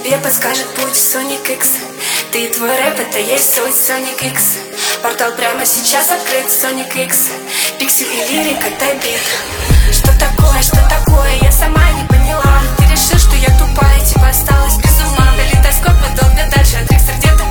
тебе подскажет путь Sonic X. Ты и твой рэп, это есть суть Sonic X. Портал прямо сейчас открыт, Sonic X. Пиксель и лирик, это бит. Что такое, я сама не поняла. Ты решил, что я тупая, типа осталась без ума. Калейдоскоп подал мне дальше, а Трикстер где-то